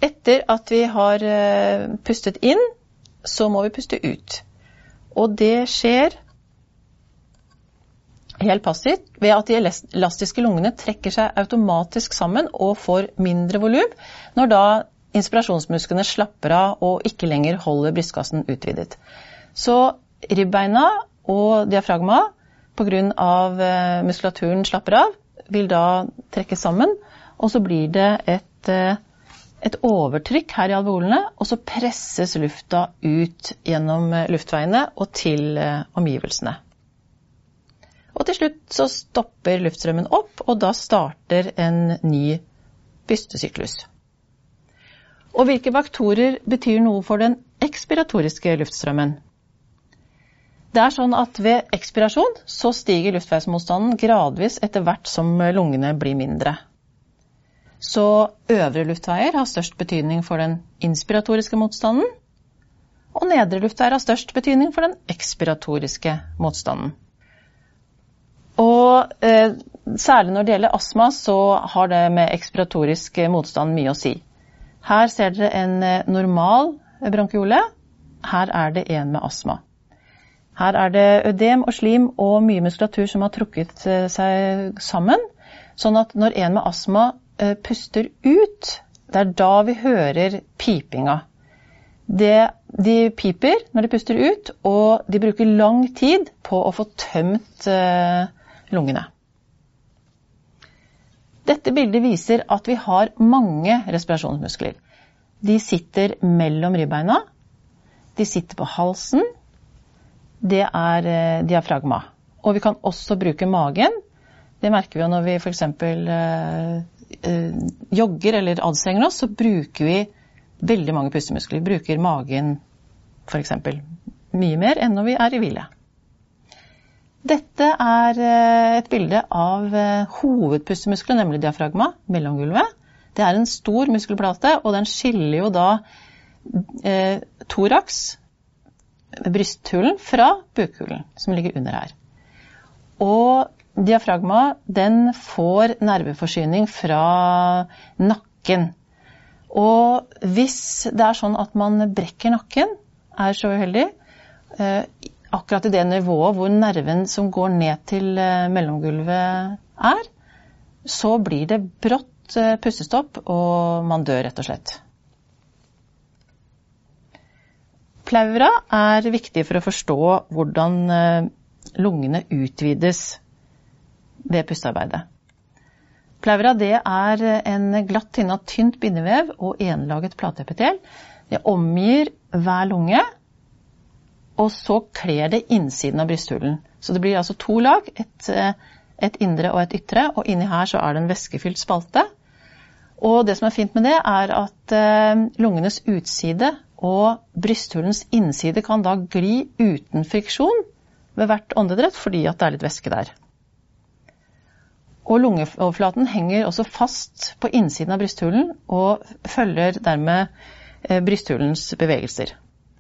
Etter at vi har pustet inn, så må vi puste ut. Og det skjer helt passivt ved at de elastiske lungene trekker seg automatisk sammen og får mindre volum, når da inspirasjonsmusklene slapper av og ikke lenger holder brystkassen utvidet. Så ribbeina og diafragma, på grunn av muskulaturen slapper av, vil da trekke sammen, og så blir det et overtrykk her i alveolene, og så presses lufta ut gjennom luftveiene og til omgivelsene. Og til slutt så stopper luftstrømmen opp, og da starter en ny pustesyklus. Og hvilke faktorer betyr noe for den ekspiratoriske luftstrømmen? Det er sånn at ved ekspirasjon så stiger luftveismotstanden gradvis etter hvert som lungene blir mindre. Så øvre luftveier har størst betydning for den inspiratoriske motstanden, og nedre luftveier har størst betydning for den ekspiratoriske motstanden. Og særlig når det gjelder astma, så har det med ekspiratorisk motstand mye å si. Her ser dere en normal bronkiole, her er det en med astma. Her er det ødem og slim og mye muskulatur som har trukket seg sammen, sånn at når en med astma puster ut, det er da vi hører pipinga. De piper når de puster ut, og de bruker lang tid på å få tømt lungene. Dette bildet viser at vi har mange respirasjonsmuskler. De sitter mellom ribbeina, de sitter på halsen, det er diafragma. Og vi kan også bruke magen. Det merker vi jo når vi for eksempel jogger eller anstrenger oss, så bruker vi veldig mange pustemuskler. Vi bruker magen for eksempel mye mer enn når vi er i hvile. Dette er et bilde av hovedpustemuskelen, nemlig diafragma, mellomgulvet. Det er en stor muskelplate, og den skiller jo da thorax, brysthulen, fra bukhulen, som ligger under her. Og diafragma, den får nerveforsyning fra nakken. Og hvis det er sånn at man brekker nakken, er så uheldig, akkurat i det nivået hvor nerven som går ned til mellomgulvet er, så blir det brått pustestopp, og man dør rett og slett. Pleura er viktig for å forstå hvordan lungene utvides ved pustearbeidet. Pleura, det er en glatt hinne av tynt bindevev og enlaget plateepitel. Det omgir hver lunge, og så kler det innsiden av brysthulen. Så det blir altså 2 lag, et indre og et ytre, og inni her så er det en væskefylt spalte. Og det som er fint med det er at lungenes utside og brysthulens innside kan da gli uten friksjon ved hvert åndedrett, fordi at det er litt væske der. Og lungeoverflaten henger også fast på innsiden av brysthulen og følger dermed brysthulens bevegelser.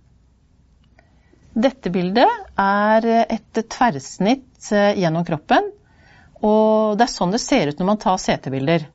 Dette bildet er et tverrsnitt gjennom kroppen, og det er sånn det ser ut når man tar CT-bilder.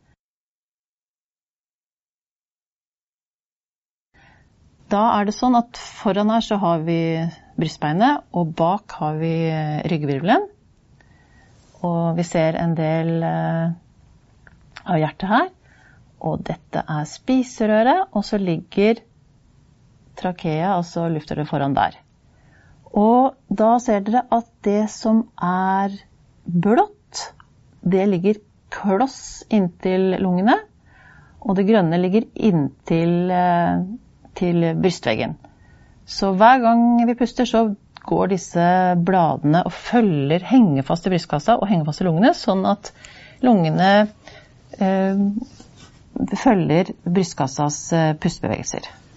Da er det sånn at foran her så har vi brystbeinet, og bak har vi ryggvirvelen. Og vi ser en del av hjertet her. Og dette er spiserøret, og så ligger trakea, altså luftrøret foran der. Og da ser dere at det som er blått, det ligger kloss inntil lungene, og det grønne ligger inntil til brystveggen. Så hver gang vi puster, så går disse bladene og henger fast i brystkassa og henger fast i lungene, sånn at lungene følger brystkassas pustebevegelser.